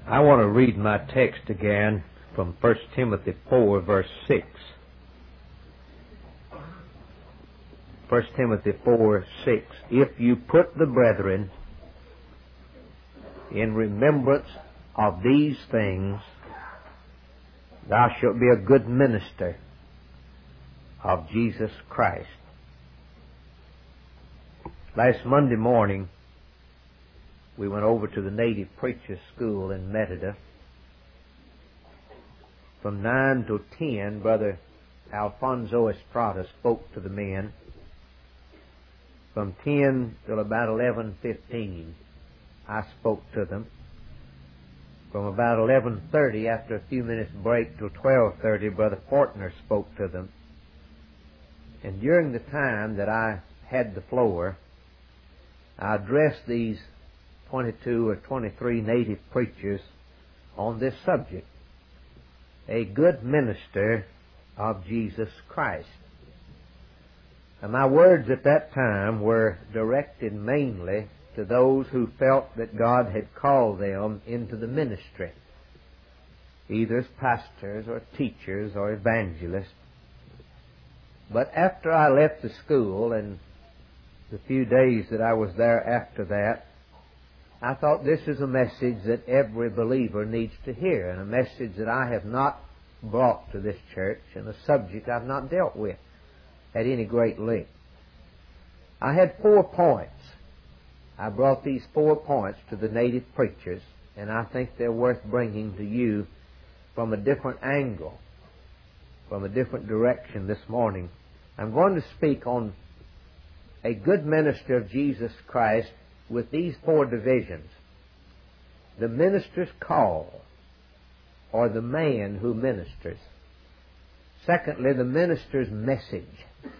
I want to read my text again from 1 Timothy 4, verse 6. 1 Timothy 4, 6. If you put the brethren in remembrance of these things, thou shalt be a good minister of Jesus Christ. Last Monday morning, we went over to the Native Preachers School in Metaidah. From 9 to 10, Brother Alfonso Estrada spoke to the men. From 10 till about 11:15, I spoke to them. From about 11:30, after a few minutes break, till 12:30, Brother Fortner spoke to them. And during the time that I had the floor, I addressed these 22 or 23 native preachers on this subject: a good minister of Jesus Christ. And my words at that time were directed mainly to those who felt that God had called them into the ministry, either as pastors or teachers or evangelists. But after I left the school, and the few days that I was there after that, I thought this is a message that every believer needs to hear, and a message that I have not brought to this church, and a subject I've not dealt with at any great length. I had 4 points. I brought these 4 points to the native preachers, and I think they're worth bringing to you from a different angle, from a different direction this morning. I'm going to speak on a good minister of Jesus Christ with these 4 divisions: the minister's call, or the man who ministers. Secondly, the minister's message.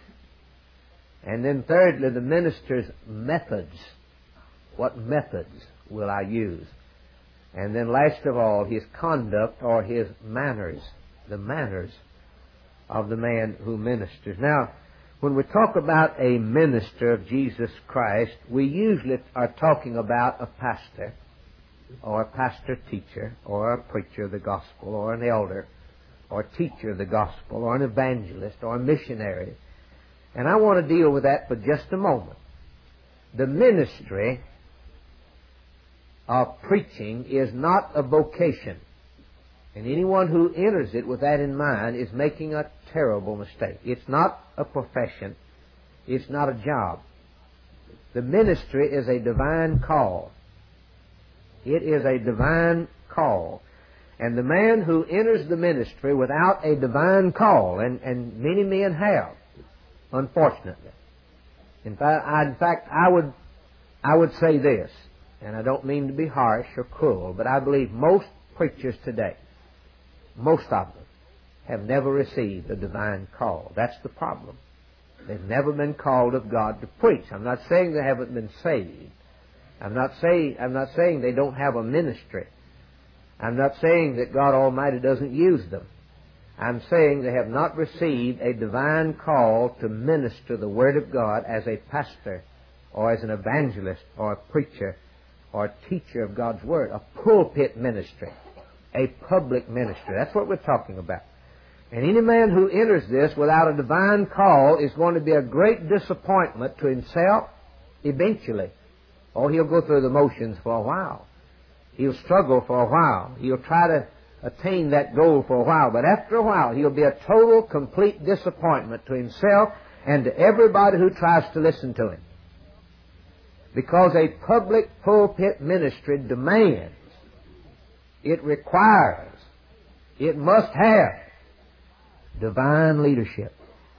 And then thirdly, the minister's methods. What methods will I use? And then last of all, his conduct or his manners, the manners of the man who ministers. Now, when we talk about a minister of Jesus Christ, we usually are talking about a pastor, or a pastor-teacher, or a preacher of the gospel, or an elder, or a teacher of the gospel, or an evangelist, or a missionary. And I want to deal with that for just a moment. The ministry of preaching is not a vocation. And anyone who enters it with that in mind is making a terrible mistake. It's not a profession. It's not a job. The ministry is a divine call. It is a divine call. And the man who enters the ministry without a divine call, and many men have, unfortunately. In fact, I would say this, and I don't mean to be harsh or cruel, but I believe most preachers today, most of them, have never received a divine call. That's the problem. They've never been called of God to preach. I'm not saying they haven't been saved. I'm not saying they don't have a ministry. I'm not saying that God Almighty doesn't use them. I'm saying they have not received a divine call to minister the Word of God as a pastor, or as an evangelist, or a preacher, or a teacher of God's Word, a pulpit ministry, a public ministry. That's what we're talking about. And any man who enters this without a divine call is going to be a great disappointment to himself eventually. Or he'll go through the motions for a while. He'll struggle for a while. He'll try to attain that goal for a while. But after a while, he'll be a total, complete disappointment to himself and to everybody who tries to listen to him. Because a public pulpit ministry demands, it requires, it must have divine leadership,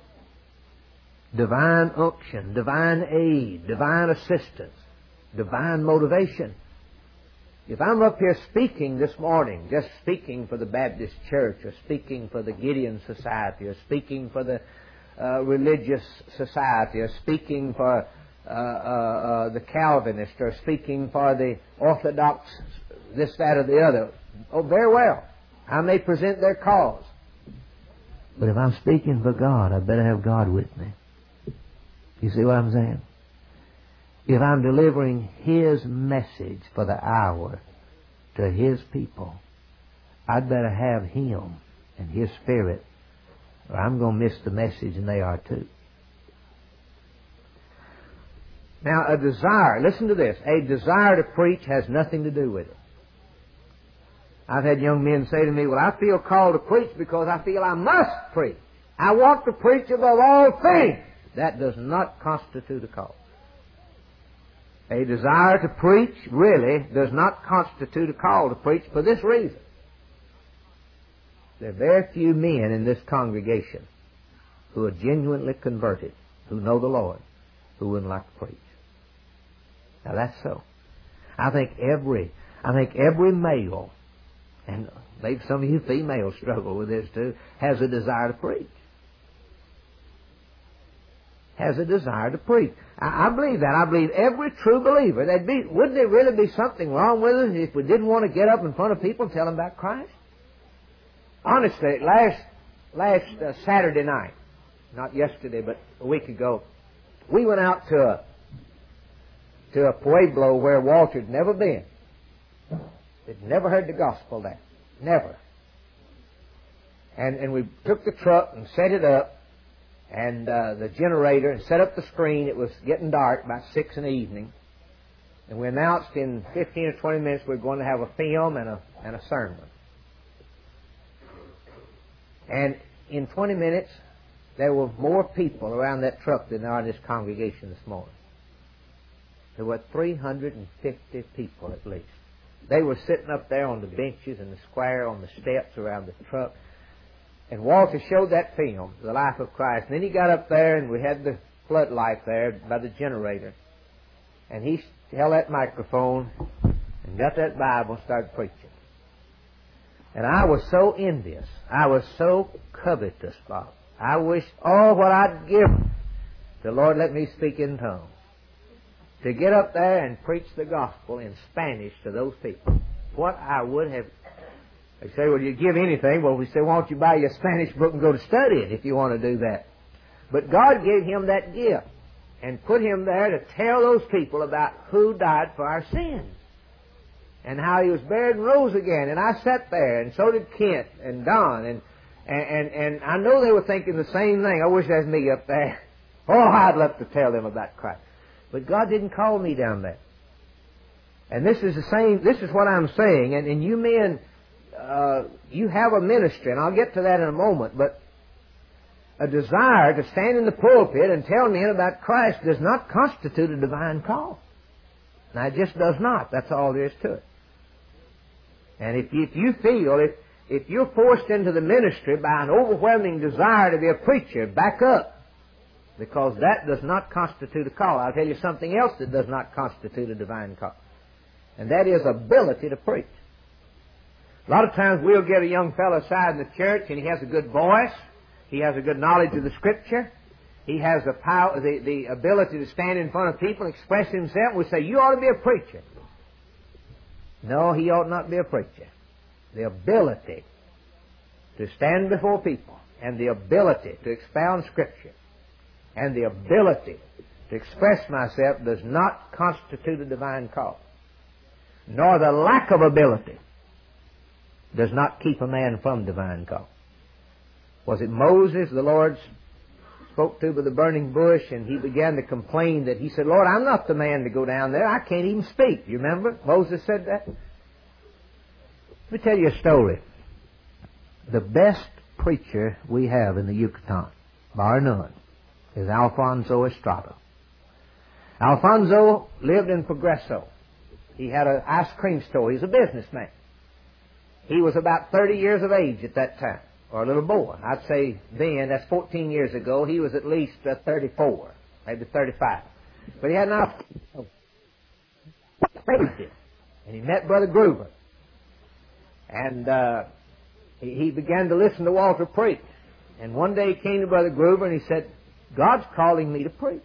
divine unction, divine aid, divine assistance, divine motivation. If I'm up here speaking this morning, just speaking for the Baptist Church, or speaking for the Gideon Society, or speaking for the Religious Society, or speaking for the Calvinist, or speaking for the Orthodox, this, that, or the other, oh, very well, I may present their cause. But if I'm speaking for God, I better have God with me. You see what I'm saying? If I'm delivering His message for the hour to His people, I'd better have Him and His Spirit, or I'm going to miss the message, and they are too. Now, a desire, listen to this, a desire to preach has nothing to do with it. I've had young men say to me, well, I feel called to preach because I feel I must preach. I want to preach above all things. That does not constitute a call. A desire to preach really does not constitute a call to preach for this reason. There are very few men in this congregation who are genuinely converted, who know the Lord, who wouldn't like to preach. Now that's so. I think every male, and maybe some of you females struggle with this too, has a desire to preach. Has a desire to preach. I believe that. I believe every true believer, wouldn't there really be something wrong with us if we didn't want to get up in front of people and tell them about Christ? Honestly, last Saturday night, not yesterday, but a week ago, we went out to a pueblo where Walter had never been. He'd never heard the gospel there. Never. And we took the truck and set it up, and the generator, and set up the screen. It was getting dark, about 6 in the evening. And we announced in 15 or 20 minutes we were going to have a film and a sermon. And in 20 minutes, there were more people around that truck than there are in this congregation this morning. There were 350 people at least. They were sitting up there on the benches in the square, on the steps around the truck. And Walter showed that film, The Life of Christ. And then he got up there, and we had the floodlight there by the generator. And he held that microphone and got that Bible and started preaching. And I was so envious. I was so covetous, Bob. I wished all what I'd given. The Lord let me speak in tongues. To get up there and preach the gospel in Spanish to those people. What I would have... They say, well, you give anything. Well, we say, why don't you buy your Spanish book and go to study it if you want to do that. But God gave him that gift and put him there to tell those people about who died for our sins and how he was buried and rose again. And I sat there, and so did Kent and Don, and I know they were thinking the same thing. I wish that was me up there. Oh, I'd love to tell them about Christ. But God didn't call me down there. And this is what I'm saying. And you men, you have a ministry, and I'll get to that in a moment, but a desire to stand in the pulpit and tell men about Christ does not constitute a divine call. Now, it just does not. That's all there is to it. And if you feel, if you're forced into the ministry by an overwhelming desire to be a preacher, back up. Because that does not constitute a call. I'll tell you something else that does not constitute a divine call. And that is ability to preach. A lot of times we'll get a young fellow aside in the church, and he has a good voice. He has a good knowledge of the Scripture. He has the power, the ability to stand in front of people and express himself. We say, you ought to be a preacher. No, he ought not be a preacher. The ability to stand before people, and the ability to expound Scripture, and the ability to express myself does not constitute a divine call. Nor the lack of ability does not keep a man from divine call. Was it Moses the Lord spoke to by the burning bush, and he began to complain that he said, Lord, I'm not the man to go down there. I can't even speak. You remember? Moses said that. Let me tell you a story. The best preacher we have in the Yucatan, bar none, is Alfonso Estrada. Alfonso lived in Progreso. He had an ice cream store. He was a businessman. He was about 30 years of age at that time, or a little more. I'd say then, that's 14 years ago, he was at least 34, maybe 35. But he had an ice cream. And he met Brother Gruber. And he began to listen to Walter preach. And one day he came to Brother Gruber and he said, God's calling me to preach.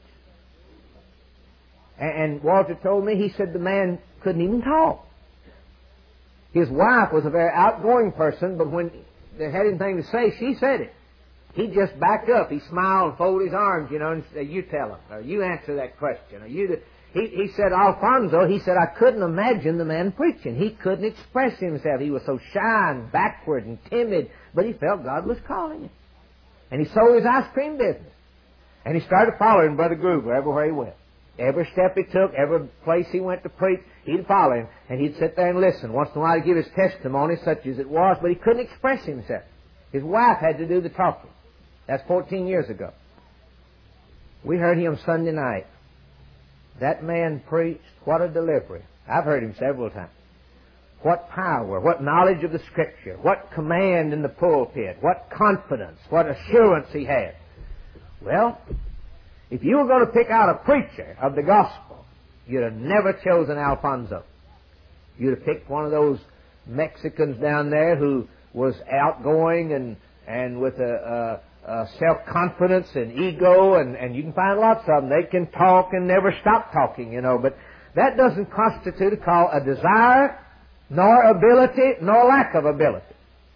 And Walter told me, he said the man couldn't even talk. His wife was a very outgoing person, but when they had anything to say, she said it. He'd just back up. He smiled and fold his arms, and say, you tell him, or you answer that question, or you... He said, Alfonso, he said, I couldn't imagine the man preaching. He couldn't express himself. He was so shy and backward and timid, but he felt God was calling him. And he sold his ice cream business. And he started following Brother Gruber everywhere he went. Every step he took, every place he went to preach, he'd follow him, and he'd sit there and listen. Once in a while he'd give his testimony, such as it was, but he couldn't express himself. His wife had to do the talking. That's 14 years ago. We heard him Sunday night. That man preached. What a delivery. I've heard him several times. What power, what knowledge of the Scripture, what command in the pulpit, what confidence, what assurance he had. Well, if you were going to pick out a preacher of the gospel, you'd have never chosen Alfonso. You'd have picked one of those Mexicans down there who was outgoing and with a self-confidence and ego, and you can find lots of them. They can talk and never stop talking, you know, but that doesn't constitute a desire, nor ability, nor lack of ability.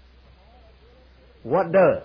What does?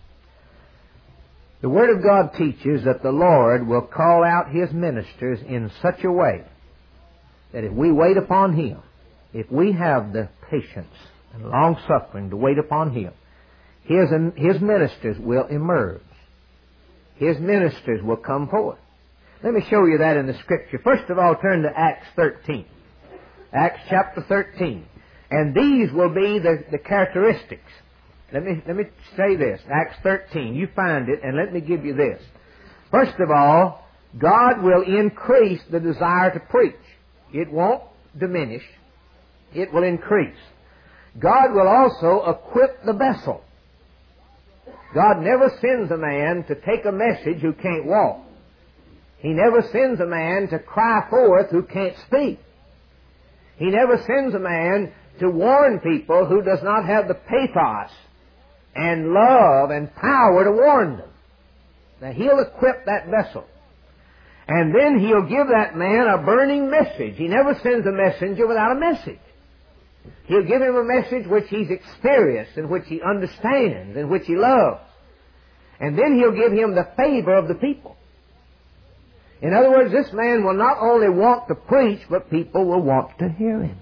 The Word of God teaches that the Lord will call out His ministers in such a way that if we wait upon Him, if we have the patience and long-suffering to wait upon Him, His ministers will emerge. His ministers will come forth. Let me show you that in the Scripture. First of all, turn to Acts 13. Acts chapter 13. And these will be the characteristics. Let me say this. Acts 13. You find it, and let me give you this. First of all, God will increase the desire to preach. It won't diminish. It will increase. God will also equip the vessel. God never sends a man to take a message who can't walk. He never sends a man to cry forth who can't speak. He never sends a man to warn people who does not have the pathos and love and power to warn them. Now, He'll equip that vessel. And then He'll give that man a burning message. He never sends a messenger without a message. He'll give him a message which he's experienced, and which he understands, and which he loves. And then He'll give him the favor of the people. In other words, this man will not only want to preach, but people will want to hear him.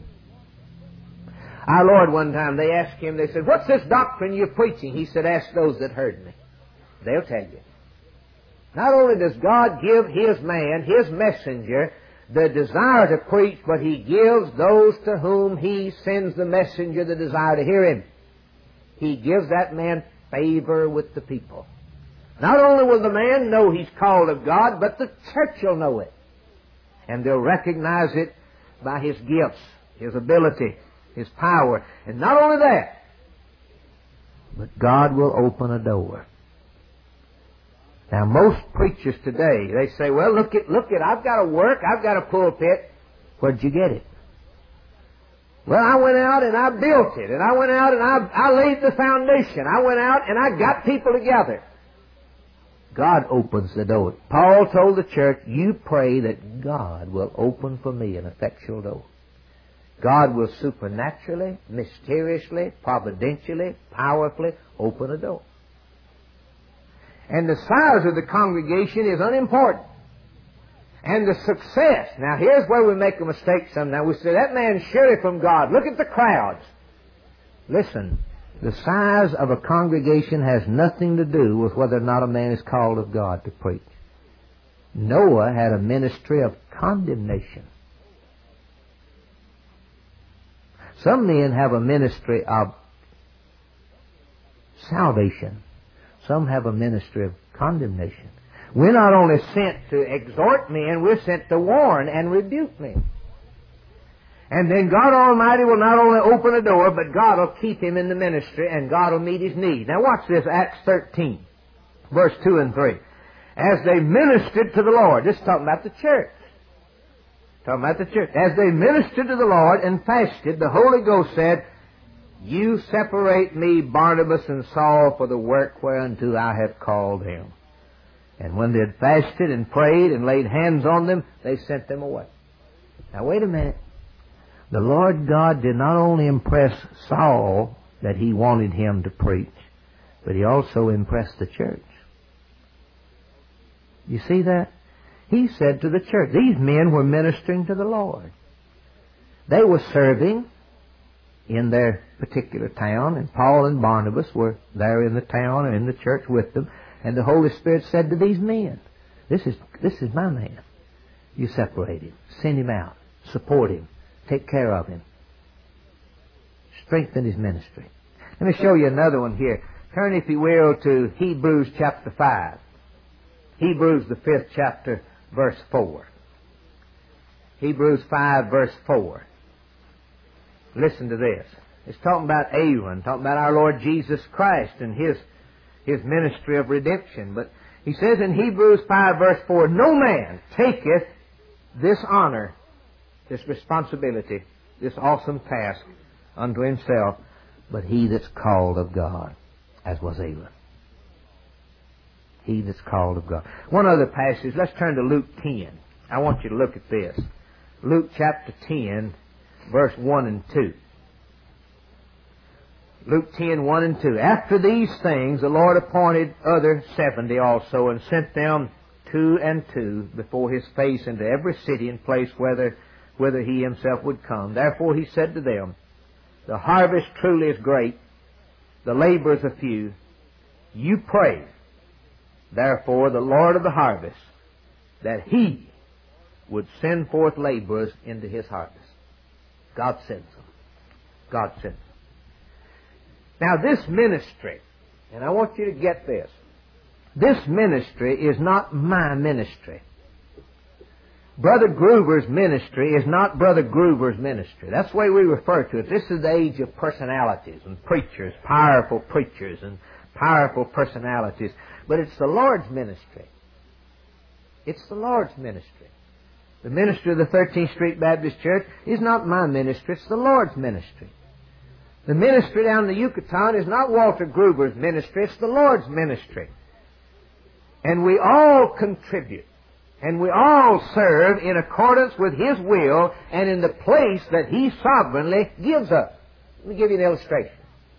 Our Lord, one time, they asked Him, they said, "What's this doctrine you're preaching?" He said, "Ask those that heard me. They'll tell you." Not only does God give His man, His messenger, the desire to preach, but He gives those to whom He sends the messenger the desire to hear Him. He gives that man favor with the people. Not only will the man know he's called of God, but the church will know it. And they'll recognize it by his gifts, his ability, his power. And not only that, but God will open a door. Now, most preachers today, they say, "Well, look it, I've got to work, I've got a pulpit." Where'd you get it? "Well, I went out and I built it, and I went out and I laid the foundation. I went out and I got people together." God opens the door. Paul told the church, "You pray that God will open for me an effectual door." God will supernaturally, mysteriously, providentially, powerfully open a door. And the size of the congregation is unimportant. And the success. Now, here's where we make a mistake sometimes. We say, "That man's surely from God. Look at the crowds." Listen, the size of a congregation has nothing to do with whether or not a man is called of God to preach. Noah had a ministry of condemnation. Some men have a ministry of salvation. Some have a ministry of condemnation. We're not only sent to exhort men, we're sent to warn and rebuke men. And then God Almighty will not only open a door, but God will keep him in the ministry, and God will meet his need. Now watch this, Acts 13, verse 2 and 3. As they ministered to the Lord. This is talking about the church. Talking about the church. As they ministered to the Lord and fasted, the Holy Ghost said, "You separate me, Barnabas and Saul, for the work whereunto I have called them." And when they had fasted and prayed and laid hands on them, they sent them away. Now wait a minute. The Lord God did not only impress Saul that he wanted him to preach, but he also impressed the church. You see that? He said to the church, these men were ministering to the Lord. They were serving in their particular town, and Paul and Barnabas were there in the town and in the church with them, and the Holy Spirit said to these men, this is my man. You separate him, send him out, support him, take care of him, strengthen his ministry. Let me show you another one here. Turn, if you will, to Hebrews chapter 5. Hebrews, the 5th chapter, verse 4. Hebrews 5, verse 4. Listen to this. It's talking about Aaron, talking about our Lord Jesus Christ and His ministry of redemption. But he says in Hebrews 5, verse 4, no man taketh this honor, this responsibility, this awesome task unto himself, but he that's called of God, as was Aaron. He that's called of God. One other passage. Let's turn to Luke 10. I want you to look at this. Luke chapter 10, verse 1 and 2. Luke 10, 1 and 2. After these things, the Lord appointed other 70 also, and sent them 2 and 2 before His face into every city and place whither He Himself would come. Therefore He said to them, the harvest truly is great, the laborers are few. You pray, therefore, the Lord of the harvest, that He would send forth laborers into His harvest. God sends them. God sends them. Now this ministry, and I want you to get this, this ministry is not my ministry. Brother Gruber's ministry is not Brother Gruber's ministry. That's the way we refer to it. This is the age of personalities and preachers, powerful preachers and powerful personalities. But it's the Lord's ministry. It's the Lord's ministry. The ministry of the 13th Street Baptist Church is not my ministry. It's the Lord's ministry. The ministry down in the Yucatan is not Walter Gruber's ministry. It's the Lord's ministry. And we all contribute. And we all serve in accordance with His will and in the place that He sovereignly gives us. Let me give you an illustration.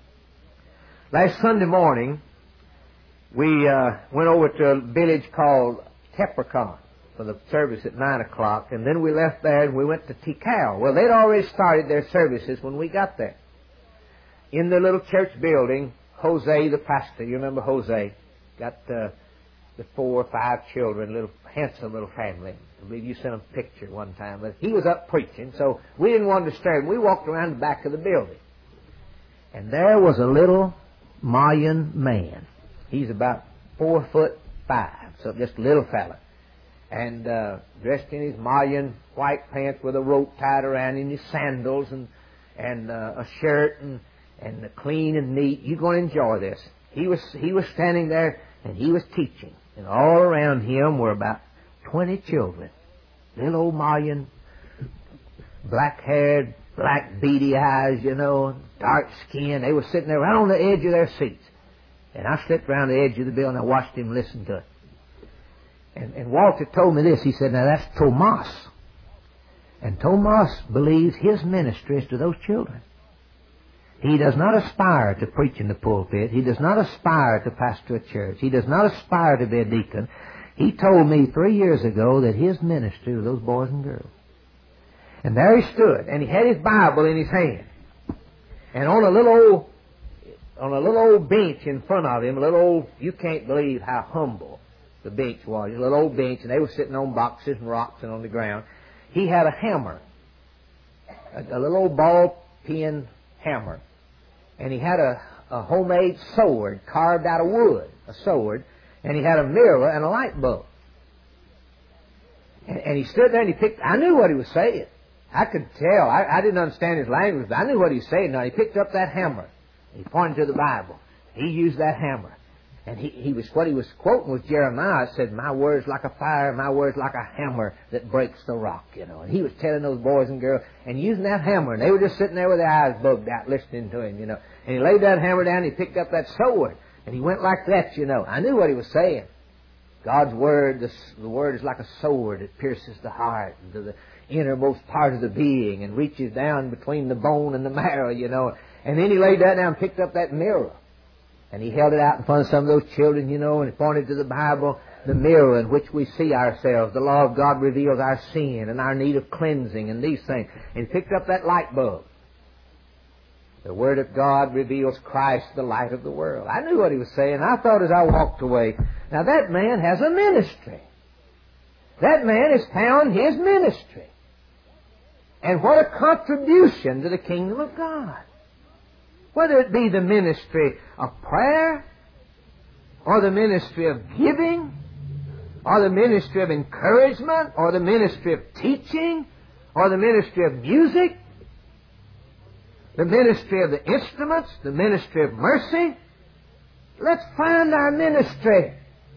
Last Sunday morning, we went over to a village called Tepricon for the service at 9 o'clock, and then we left there and we went to Tikal. Well, they'd already started their services when we got there. In the little church building, Jose, the pastor, you remember Jose, got the 4 or 5 children, little handsome little family. I believe you sent them a picture one time. But he was up preaching, so we didn't want to disturb him. We walked around the back of the building. And there was a little Mayan man. He's about 4'5", so just a little fella. And dressed in his Mayan white pants with a rope tied around him, his sandals and a shirt and clean and neat. You're going to enjoy this. He was standing there and he was teaching. And all around him were about 20 children. Little old Mayan, black-haired, black beady eyes, dark skin. They were sitting there right on the edge of their seats. And I slipped around the edge of the building and I watched him listen to it. And Walter told me this. He said, now that's Tomas. And Tomas believes his ministry is to those children. He does not aspire to preach in the pulpit. He does not aspire to pastor a church. He does not aspire to be a deacon. He told me 3 years ago that his ministry was those boys and girls. And there he stood, and he had his Bible in his hand. And on a little old bench in front of him, you can't believe how humble the bench was. A little old bench, and they were sitting on boxes and rocks and on the ground. He had a hammer, a little old ball peen hammer. And he had a homemade sword carved out of wood, a sword, and he had a mirror and a light bulb. And he stood there and I knew what he was saying. I could tell. I didn't understand his language, but I knew what he was saying. Now, he picked up that hammer. He pointed to the Bible. He used that hammer. And what he was quoting was Jeremiah. It said, my word's like a fire, my word's like a hammer that breaks the rock, And he was telling those boys and girls, and using that hammer, and they were just sitting there with their eyes bugged out listening to him, And he laid that hammer down, and he picked up that sword, and he went like that, I knew what he was saying. God's word, the word is like a sword. It pierces the heart into the innermost part of the being and reaches down between the bone and the marrow, And then he laid that down and picked up that mirror. And he held it out in front of some of those children, and he pointed to the Bible. the mirror in which we see ourselves. The law of God reveals our sin and our need of cleansing and these things. And he picked up that light bulb. The Word of God reveals Christ, the light of the world. I knew what he was saying. I thought as I walked away, now that man has a ministry. That man has found his ministry. And what a contribution to the kingdom of God. Whether it be the ministry of prayer, or the ministry of giving, or the ministry of encouragement, or the ministry of teaching, or the ministry of music, the ministry of the instruments, the ministry of mercy. Let's find our ministry.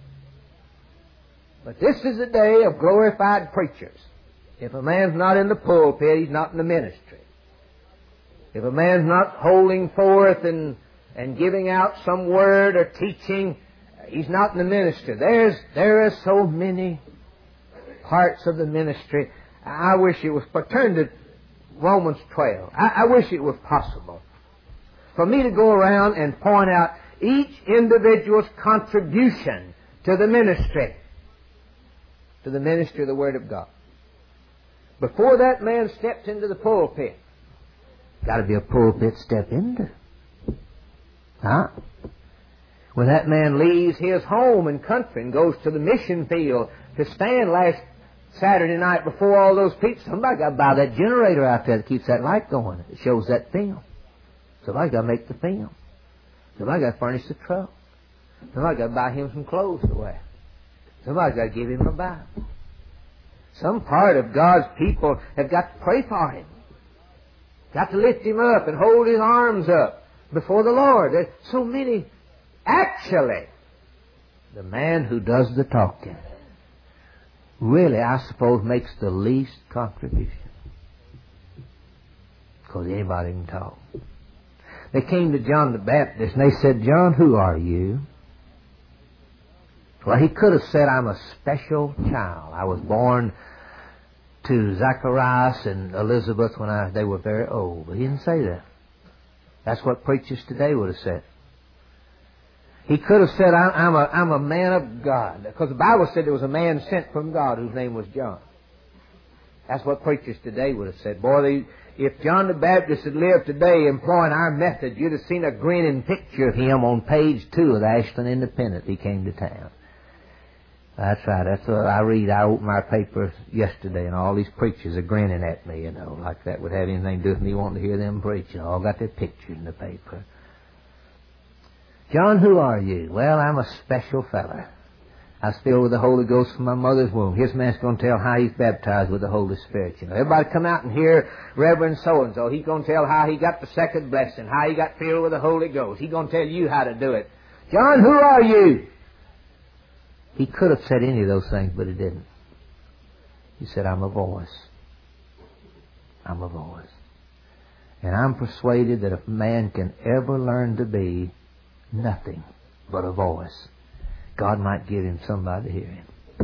But this is the day of glorified preachers. If a man's not in the pulpit, he's not in the ministry. If a man's not holding forth and giving out some word or teaching, he's not in the ministry. There are so many parts of the ministry. I wish it was... Turn to Romans 12. I wish it was possible for me to go around and point out each individual's contribution to the ministry of the Word of God. Before that man steps into the pulpit, got to be a pulpit step into. Huh? When that man leaves his home and country and goes to the mission field to stand last Saturday night before all those people, somebody got to buy that generator out there that keeps that light going. It shows that film. Somebody got to make the film. Somebody got to furnish the truck. Somebody got to buy him some clothes to wear. Somebody got to give him a Bible. Some part of God's people have got to pray for him. Got to lift him up and hold his arms up before the Lord. There's so many. Actually, the man who does the talking really, I suppose, makes the least contribution. Because anybody can talk. They came to John the Baptist and they said, John, who are you? Well, he could have said, I'm a special child. I was born to Zacharias and Elizabeth when they were very old. But he didn't say that. That's what preachers today would have said. He could have said, I'm a man of God. Because the Bible said there was a man sent from God whose name was John. That's what preachers today would have said. Boy, if John the Baptist had lived today employing our method, you'd have seen a grinning picture of him on page 2 of the Ashland Independent. He came to town. That's right. That's what I read. I opened my paper yesterday, and all these preachers are grinning at me, like that would have anything to do with me wanting to hear them preach. All got their pictures in the paper. John, who are you? Well, I'm a special fella. I was filled with the Holy Ghost from my mother's womb. Here's a man's going to tell how he's baptized with the Holy Spirit. Everybody come out and hear Reverend so-and-so. He's going to tell how he got the second blessing, how he got filled with the Holy Ghost. He's going to tell you how to do it. John, who are you? He could have said any of those things, but he didn't. He said, I'm a voice. I'm a voice. And I'm persuaded that if man can ever learn to be nothing but a voice, God might give him somebody to hear him.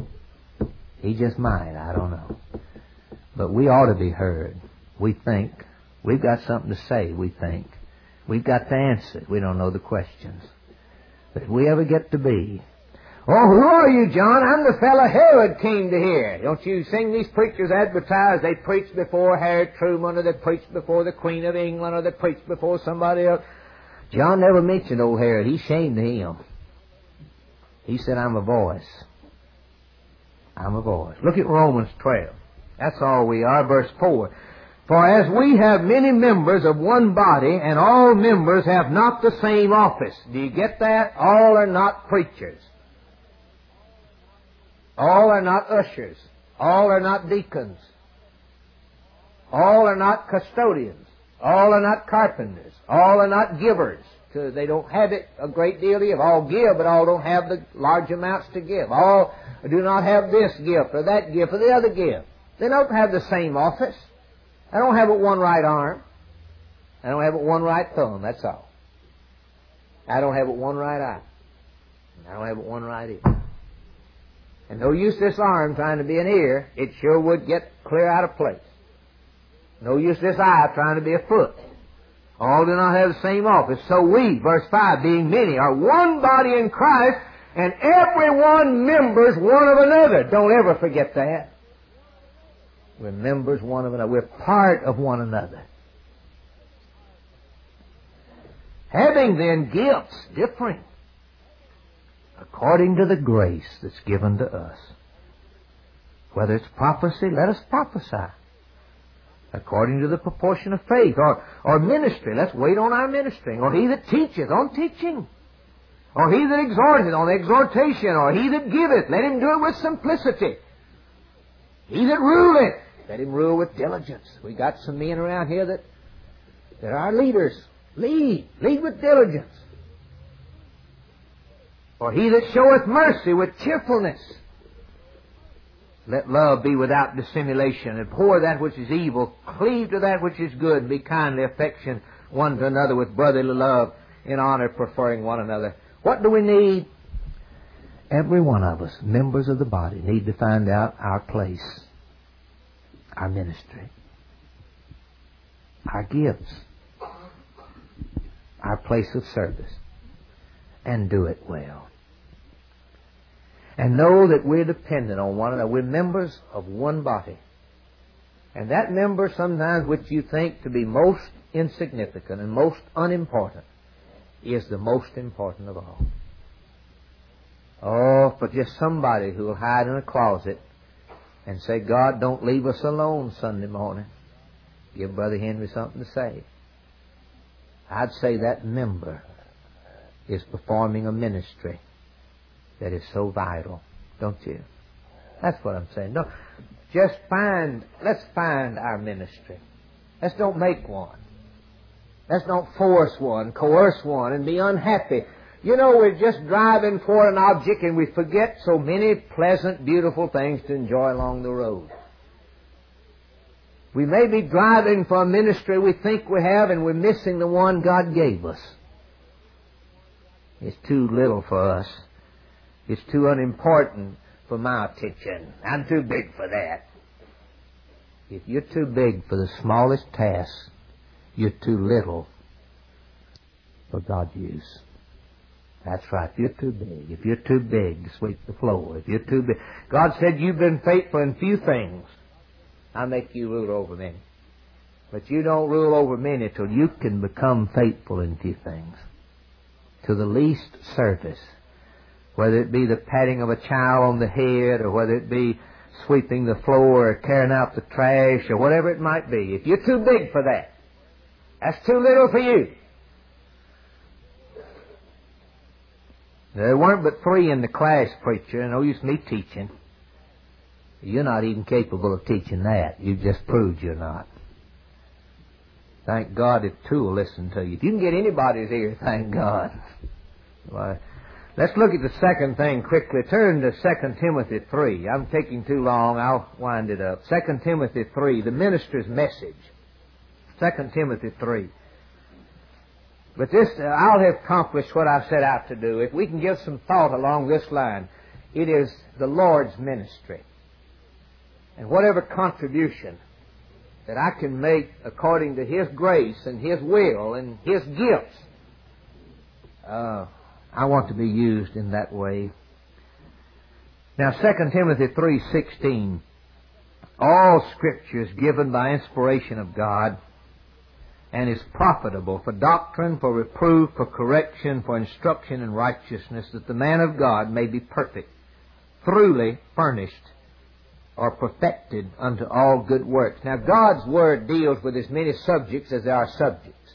He just might, I don't know. But we ought to be heard. We think. We've got something to say, we think. We've got to answer. We don't know the questions. But if we ever get to be, oh, who are you, John? I'm the fellow Herod came to hear. Don't you sing these preachers advertise? They preached before Harry Truman, or they preached before the Queen of England, or they preached before somebody else. John never mentioned old Herod. He shamed him. He said, I'm a voice. I'm a voice. Look at Romans 12. That's all we are. Verse 4. For as we have many members of one body, and all members have not the same office. Do you get that? All are not preachers. All are not ushers. All are not deacons. All are not custodians. All are not carpenters. All are not givers. They don't have it a great deal to give. All give, but all don't have the large amounts to give. All do not have this gift or that gift or the other gift. They don't have the same office. I don't have but one right arm. I don't have but one right thumb. That's all. I don't have but one right eye. I don't have but one right ear. And no use this arm trying to be an ear. It sure would get clear out of place. No use this eye trying to be a foot. All do not have the same office. So we, verse 5, being many, are one body in Christ, And everyone members one of another. Don't ever forget that. We're members one of another. We're part of one another. Having then gifts differing according to the grace that's given to us. Whether it's prophecy, let us prophesy according to the proportion of faith. Or ministry, let's wait on our ministering. Or he that teacheth, on teaching. Or he that exhorteth, on exhortation. Or he that giveth, let him do it with simplicity. He that ruleth, let him rule with diligence. We got some men around here that are our leaders. Lead with diligence. Or he that showeth mercy with cheerfulness. Let love be without dissimulation. Abhor that which is evil. Cleave to that which is good. And be kindly affectioned one to another with brotherly love, in honor preferring one another. What do we need? Every one of us, members of the body, need to find out our place, our ministry, our gifts, our place of service, and do it well. And know that we're dependent on one another. We're members of one body. And that member sometimes which you think to be most insignificant and most unimportant is the most important of all. Oh, for just somebody who will hide in a closet and say, God, don't leave us alone Sunday morning. Give Brother Henry something to say. I'd say that member is performing a ministry that is so vital, don't you? That's what I'm saying. No, let's find our ministry. Let's don't make one. Let's don't force one, coerce one, and be unhappy. You know, we're just driving for an object and we forget so many pleasant, beautiful things to enjoy along the road. We may be driving for a ministry we think we have and we're missing the one God gave us. It's too little for us. It's too unimportant for my attention. I'm too big for that. If you're too big for the smallest task, you're too little for God's use. That's right. If you're too big. If you're too big to sweep the floor. If you're too big. God said, you've been faithful in few things. I'll make you rule over many. But you don't rule over many till you can become faithful in few things. To the least service. Whether it be the patting of a child on the head, or whether it be sweeping the floor, or carrying out the trash, or whatever it might be. If you're too big for that, that's too little for you. There weren't but 3 in the class, preacher, and no use me teaching. You're not even capable of teaching that. You've just proved you're not. Thank God if 2 will listen to you. If you can get anybody's ear, thank God. Why, let's look at the second thing quickly. Turn to 2 Timothy 3. I'm taking too long. I'll wind it up. 2 Timothy 3, the minister's message. 2 Timothy 3. But this, I'll have accomplished what I've set out to do. If we can give some thought along this line, it is the Lord's ministry. And whatever contribution that I can make according to His grace and His will and His gifts, I want to be used in that way. Now, 2 Timothy 3:16, all Scripture is given by inspiration of God and is profitable for doctrine, for reproof, for correction, for instruction in righteousness, that the man of God may be perfect, thoroughly furnished, or perfected unto all good works. Now, God's Word deals with as many subjects as there are subjects.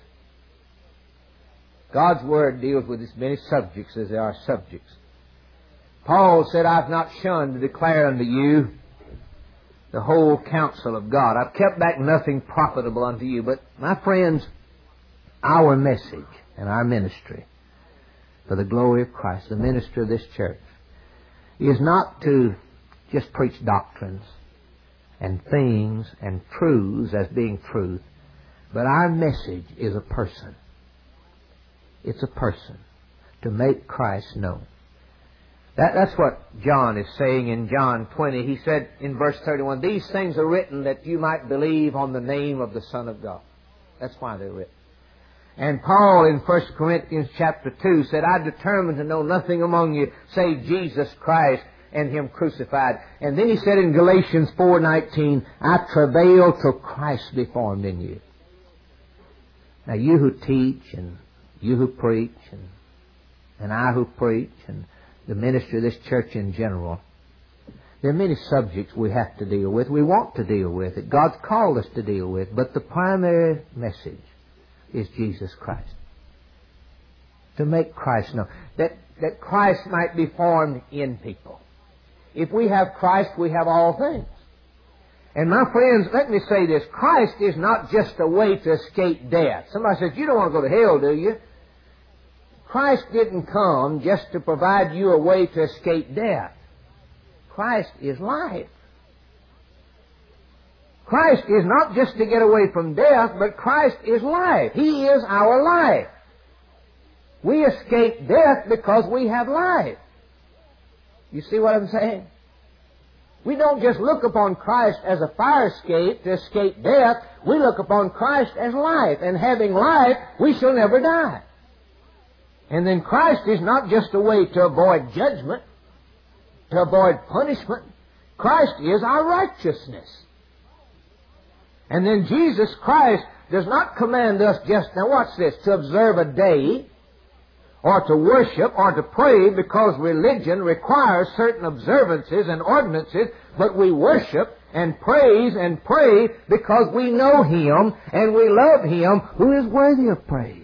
God's Word deals with as many subjects as there are subjects. Paul said, I've not shunned to declare unto you the whole counsel of God. I've kept back nothing profitable unto you. But, my friends, our message and our ministry for the glory of Christ, the ministry of this church, is not to just preach doctrines and things and truths as being truth, but our message is a person. It's a person to make Christ known. That's what John is saying in John 20. He said in verse 31, these things are written that you might believe on the name of the Son of God. That's why they're written. And Paul in 1 Corinthians chapter 2 said, I determined to know nothing among you save Jesus Christ and Him crucified. And then he said in Galatians 4:19, I travail till Christ be formed in you. Now you who teach and you who preach and I who preach and the ministry of this church in general, there are many subjects we have to deal with. We want to deal with it. God's called us to deal with. But the primary message is Jesus Christ. To make Christ known. That Christ might be formed in people. If we have Christ, we have all things. And my friends, let me say this. Christ is not just a way to escape death. Somebody says, you don't want to go to hell, do you? Christ didn't come just to provide you a way to escape death. Christ is life. Christ is not just to get away from death, but Christ is life. He is our life. We escape death because we have life. You see what I'm saying? We don't just look upon Christ as a fire escape to escape death. We look upon Christ as life. And having life, we shall never die. And then Christ is not just a way to avoid judgment, to avoid punishment. Christ is our righteousness. And then Jesus Christ does not command us just, now watch this, to observe a day or to worship or to pray because religion requires certain observances and ordinances, but we worship and praise and pray because we know Him and we love Him who is worthy of praise.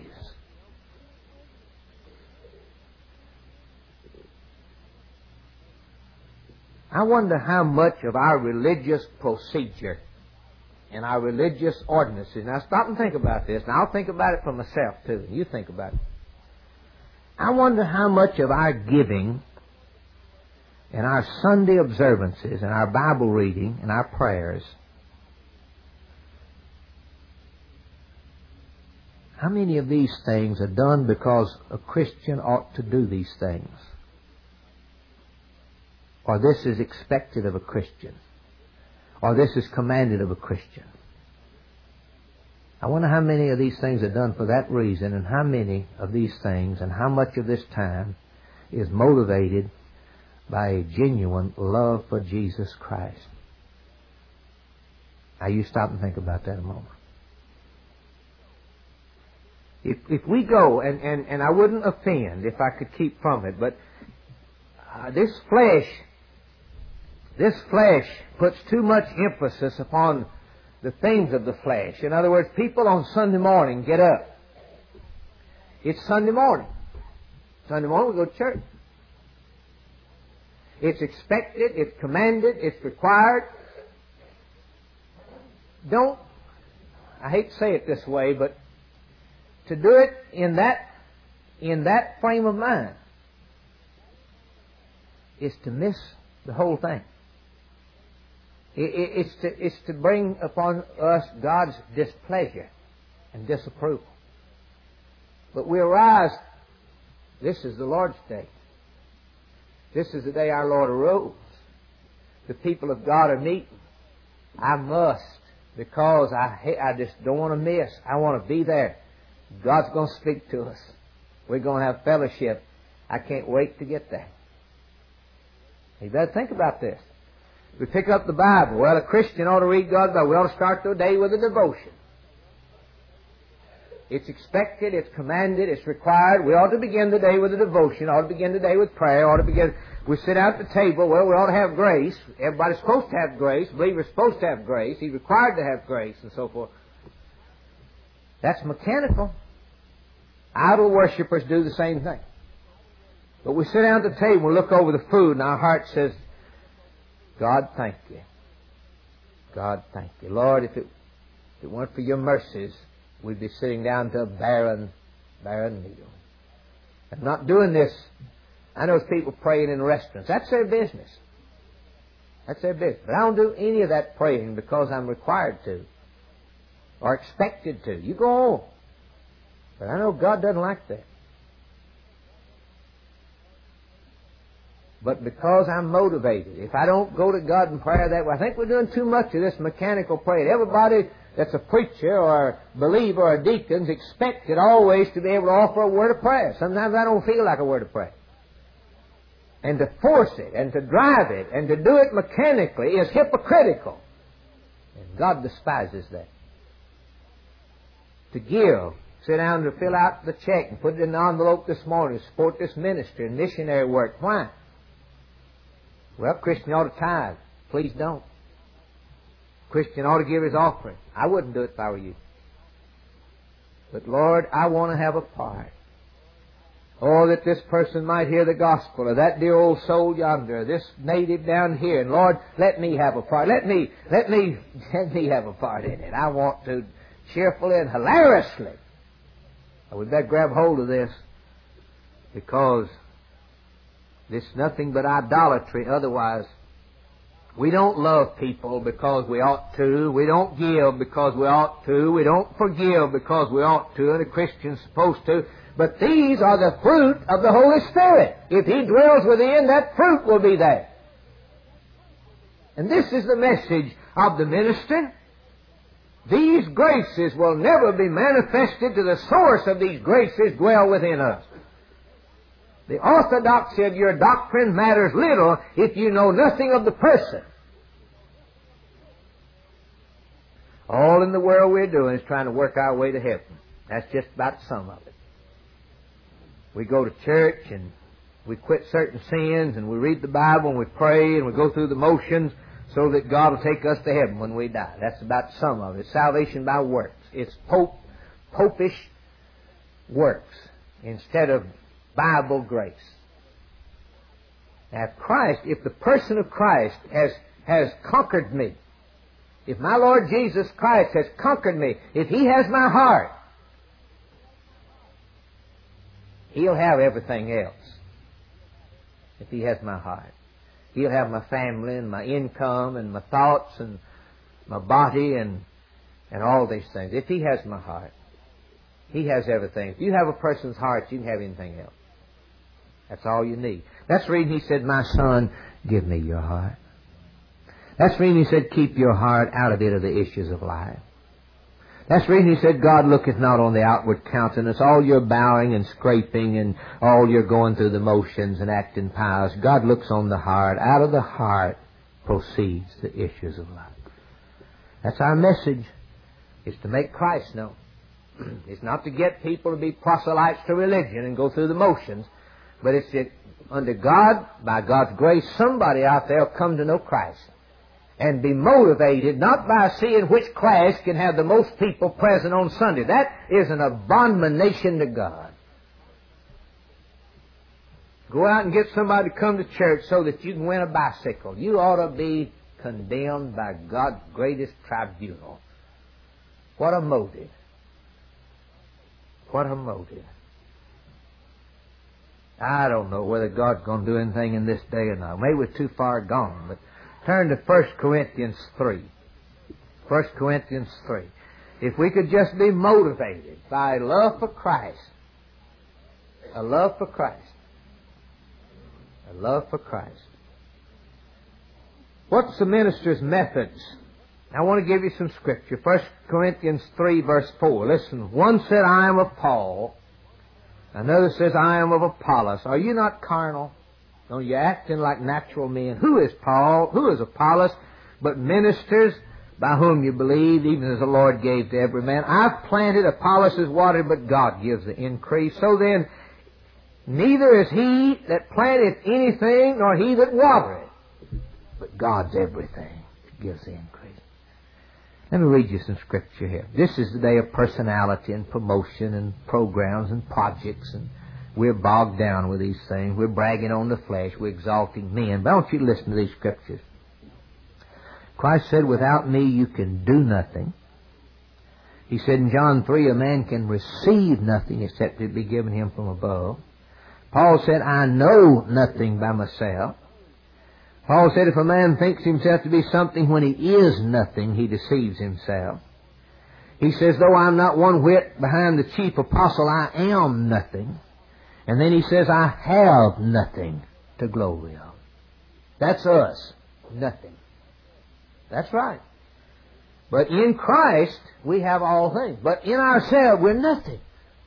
I wonder how much of our religious procedure and our religious ordinances. Now stop and think about this. Now I'll think about it for myself too. You think about it. I wonder how much of our giving and our Sunday observances and our Bible reading and our prayers, how many of these things are done because a Christian ought to do these things? Or this is expected of a Christian. Or this is commanded of a Christian. I wonder how many of these things are done for that reason, and how many of these things and how much of this time is motivated by a genuine love for Jesus Christ. Now you stop and think about that a moment. If we go, and I wouldn't offend if I could keep from it, but this flesh puts too much emphasis upon the things of the flesh. In other words, people on Sunday morning get up. It's Sunday morning. Sunday morning we go to church. It's expected, it's commanded, it's required. I hate to say it this way, but to do it in that frame of mind is to miss the whole thing. It's to bring upon us God's displeasure and disapproval. But we arise, this is the Lord's day. This is the day our Lord arose. The people of God are meeting. I must, because I just don't want to miss. I want to be there. God's going to speak to us. We're going to have fellowship. I can't wait to get there. You better think about this. We pick up the Bible. Well, a Christian ought to read God's Bible. We ought to start the day with a devotion. It's expected, it's commanded, it's required. We ought to begin the day with a devotion. Ought to begin the day with prayer. We sit out at the table. Well, we ought to have grace. Everybody's supposed to have grace. The believer's supposed to have grace. He's required to have grace and so forth. That's mechanical. Idol worshippers do the same thing. But we sit down at the table and look over the food and our heart says, God, thank you. God, thank you. Lord, if it weren't for your mercies, we'd be sitting down to a barren meal. I'm not doing this. I know people praying in restaurants. That's their business. That's their business. But I don't do any of that praying because I'm required to or expected to. You go on. But I know God doesn't like that. But because I'm motivated, if I don't go to God in prayer that way, I think we're doing too much of this mechanical prayer. Everybody that's a preacher or a believer or a deacon is expected always to be able to offer a word of prayer. Sometimes I don't feel like a word of prayer. And to force it and to drive it and to do it mechanically is hypocritical. And God despises that. To give, sit down to fill out the check and put it in the envelope this morning to support this ministry and missionary work. Why? Well, Christian ought to tithe. Please don't. Christian ought to give his offering. I wouldn't do it if I were you. But Lord, I want to have a part. Oh, that this person might hear the gospel, or that dear old soul yonder, or this native down here. And Lord, let me have a part. Let me have a part in it. I want to cheerfully and hilariously. We better grab hold of this, because this is nothing but idolatry. Otherwise, we don't love people because we ought to. We don't give because we ought to. We don't forgive because we ought to, and a Christian's supposed to. But these are the fruit of the Holy Spirit. If He dwells within, that fruit will be there. And this is the message of the minister. These graces will never be manifested till the source of these graces dwell within us. The orthodoxy of your doctrine matters little if you know nothing of the person. All in the world we're doing is trying to work our way to heaven. That's just about some of it. We go to church and we quit certain sins and we read the Bible and we pray and we go through the motions so that God will take us to heaven when we die. That's about some of it. Salvation by works. It's popish works instead of Bible grace. Now, if the person of Christ has conquered me, if my Lord Jesus Christ has conquered me, if He has my heart, He'll have everything else. If He has my heart. He'll have my family and my income and my thoughts and my body and all these things. If He has my heart, He has everything. If you have a person's heart, you can have anything else. That's all you need. That's the reason He said, my son, give me your heart. That's the reason He said, keep your heart out of it are the issues of life. That's the reason He said, God looketh not on the outward countenance, all your bowing and scraping and all your going through the motions and acting pious. God looks on the heart. Out of the heart proceeds the issues of life. That's our message, is to make Christ known. It's not to get people to be proselytes to religion and go through the motions, but it's that under God, by God's grace, somebody out there will come to know Christ. And be motivated not by seeing which class can have the most people present on Sunday. That is an abomination to God. Go out and get somebody to come to church so that you can win a bicycle. You ought to be condemned by God's greatest tribunal. What a motive. What a motive. I don't know whether God's going to do anything in this day or not. Maybe we're too far gone, but turn to 1 Corinthians 3. 1 Corinthians 3. If we could just be motivated by a love for Christ. A love for Christ. A love for Christ. What's the minister's methods? I want to give you some scripture. 1 Corinthians 3 verse 4. Listen. One said, I am of Paul. Another says, I am of Apollos. Are you not carnal? No, you're acting like natural men. Who is Paul? Who is Apollos? But ministers by whom you believed, even as the Lord gave to every man. I've planted, Apollos is watered, but God gives the increase. So then, neither is he that planteth anything, nor he that watereth, but God's everything gives the increase. Let me read you some scripture here. This is the day of personality and promotion and programs and projects, and we're bogged down with these things. We're bragging on the flesh. We're exalting men. But I want you to listen to these scriptures. Christ said, without me you can do nothing. He said in John 3, a man can receive nothing except it be given him from above. Paul said, I know nothing by myself. Paul said, if a man thinks himself to be something when he is nothing, he deceives himself. He says, though I'm not one whit behind the chief apostle, I am nothing. And then he says, I have nothing to glory of. That's us. Nothing. That's right. But in Christ, we have all things. But in ourselves, we're nothing.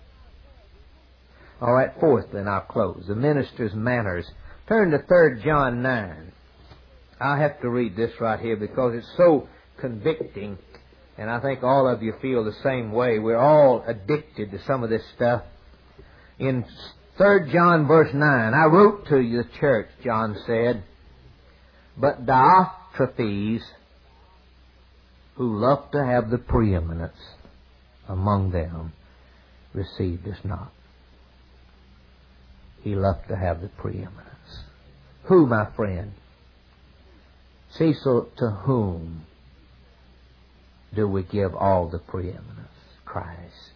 All right, fourthly, and I'll close. The minister's manners. Turn to 3 John 9. I have to read this right here because it's so convicting, and I think all of you feel the same way. We're all addicted to some of this stuff. In 3 John verse 9, I wrote to you, the church, John said, but Diotrephes, who loved to have the preeminence among them, received us not. He loved to have the preeminence. Who, my friend? See, so to whom do we give all the preeminence? Christ.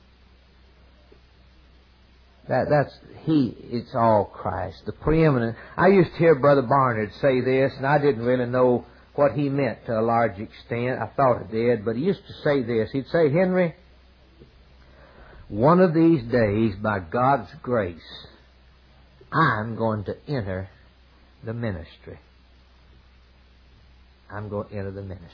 It's all Christ. The preeminent. I used to hear Brother Barnard say this, and I didn't really know what he meant to a large extent. I thought I did, but he used to say this. He'd say, Henry, one of these days, by God's grace, I'm going to enter the ministry. I'm going to enter the ministry.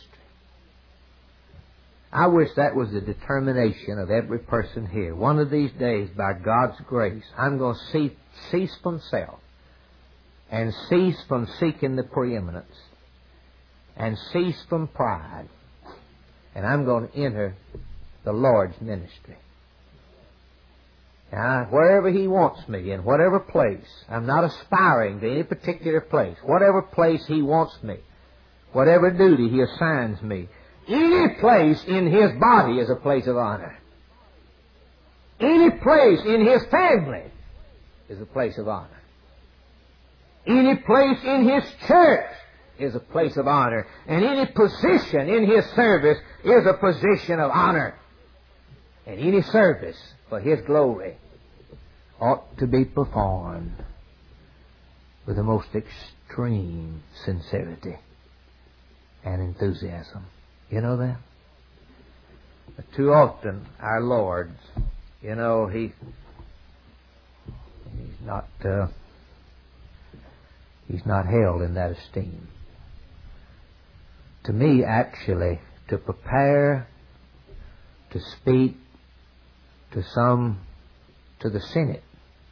I wish that was the determination of every person here. One of these days, by God's grace, I'm going to cease from self and cease from seeking the preeminence and cease from pride, and I'm going to enter the Lord's ministry. Now, wherever He wants me, in whatever place, I'm not aspiring to any particular place. Whatever place He wants me, whatever duty He assigns me, any place in His body is a place of honor. Any place in His family is a place of honor. Any place in His church is a place of honor. And any position in His service is a position of honor. And any service for His glory ought to be performed with the most extreme sincerity and enthusiasm. You know that? But too often, our Lord, He's not held in that esteem. To me, actually, to prepare to speak to the Senate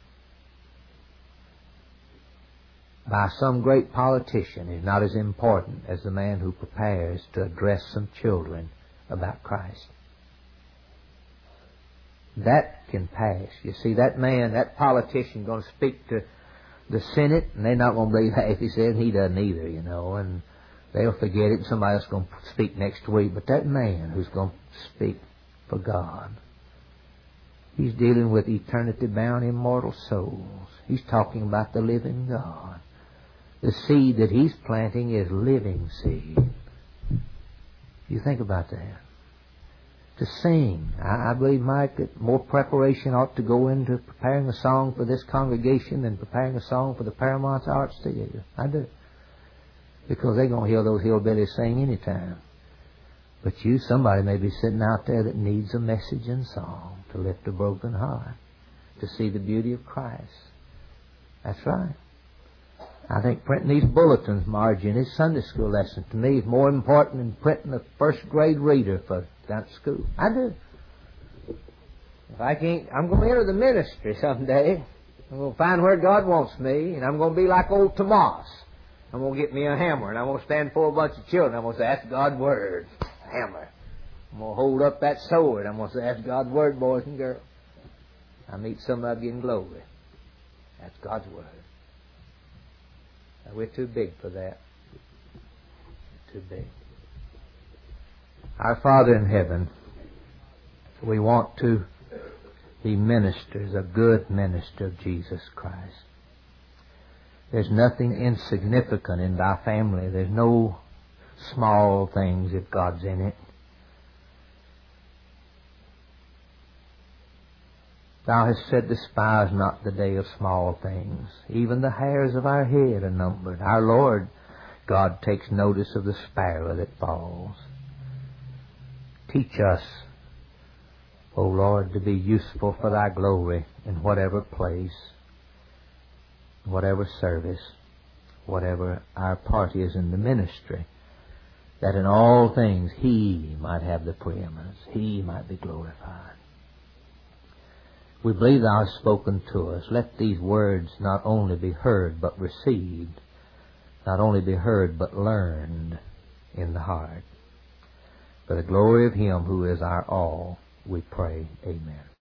by some great politician is not as important as the man who prepares to address some children about Christ. That can pass. You see, that man, that politician, going to speak to the Senate, and they're not going to believe half he says, and he doesn't either, and they'll forget it, and somebody else is going to speak next week. But that man who's going to speak for God, he's dealing with eternity-bound immortal souls. He's talking about the living God. The seed that he's planting is living seed. You think about that. To sing. I believe, Mike, that more preparation ought to go into preparing a song for this congregation than preparing a song for the Paramount Arts Theater. I do. Because they're going to hear those hillbillies sing anytime. But somebody may be sitting out there that needs a message and song to lift a broken heart, to see the beauty of Christ. That's right. I think printing these bulletins, Margie, in his Sunday school lesson, to me is more important than printing a first grade reader for down at school. I do. If I can't, I'm going to enter the ministry someday. I'm going to find where God wants me, and I'm going to be like old Tomas. I'm going to get me a hammer, and I'm going to stand before a bunch of children. I'm going to say, that's God's Word. Hammer. I'm going to hold up that sword. I'm going to say, that's God's Word, boys and girls. I meet some of you in glory. That's God's Word. Now, we're too big for that. Too big. Our Father in heaven, we want to be ministers, a good minister of Jesus Christ. There's nothing insignificant in thy family. There's no small things if God's in it. Thou hast said, despise not the day of small things. Even the hairs of our head are numbered. Our Lord, God, takes notice of the sparrow that falls. Teach us, O Lord, to be useful for thy glory in whatever place, whatever service, whatever our part is in the ministry. that in all things He might have the preeminence, He might be glorified. We believe Thou hast spoken to us. Let these words not only be heard but received, not only be heard but learned in the heart. For the glory of Him who is our all, we pray. Amen.